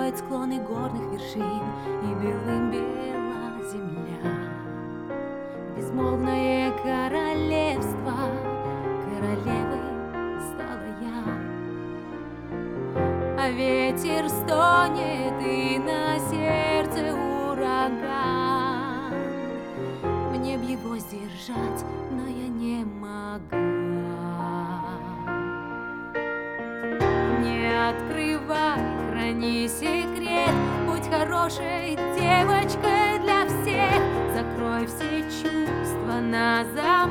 укроет склоны горных вершин, и белым бела земля. Безмолвное королевство, королевой стала я. А ветер стонет, и на сердце ураган. Мне б его сдержать, но я не могла. Не открывай, храни секрет, будь хорошей девочкой для всех. Закрой все чувства на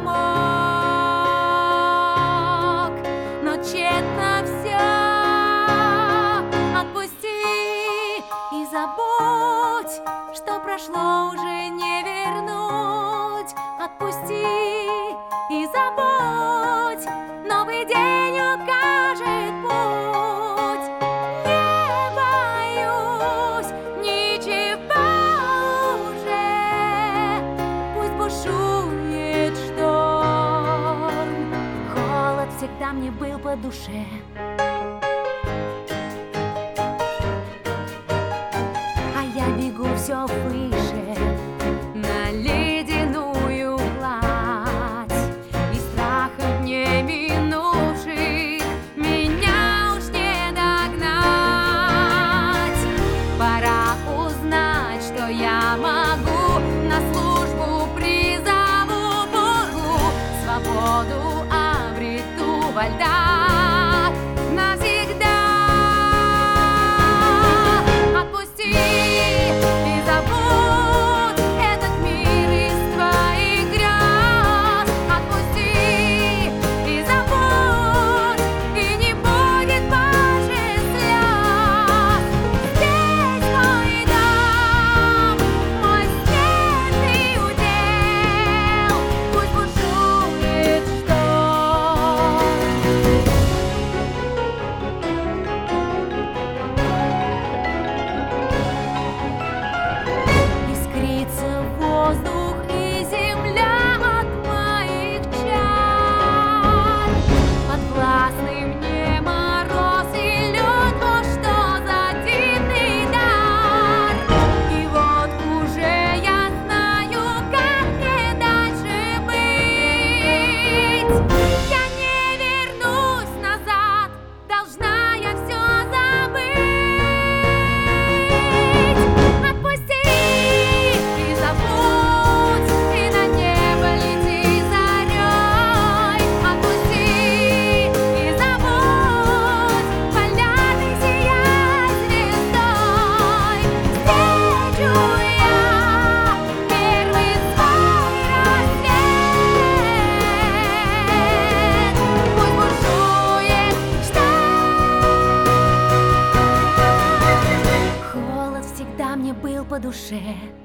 замок, но тщетно все. Отпусти и забудь, что прошло, уже не вернуть. Отпусти и забудь, новый день укажет путь. Не боюсь ничего уже, пусть бушует шторм. Холод всегда мне был по душе. Я бегу все выше на ледяную гладь, и страхом не минувших меня уж не догнать. Пора узнать, что я могу, на службу призову бурю, свободу обрету во льдах навсегда. Был по душе.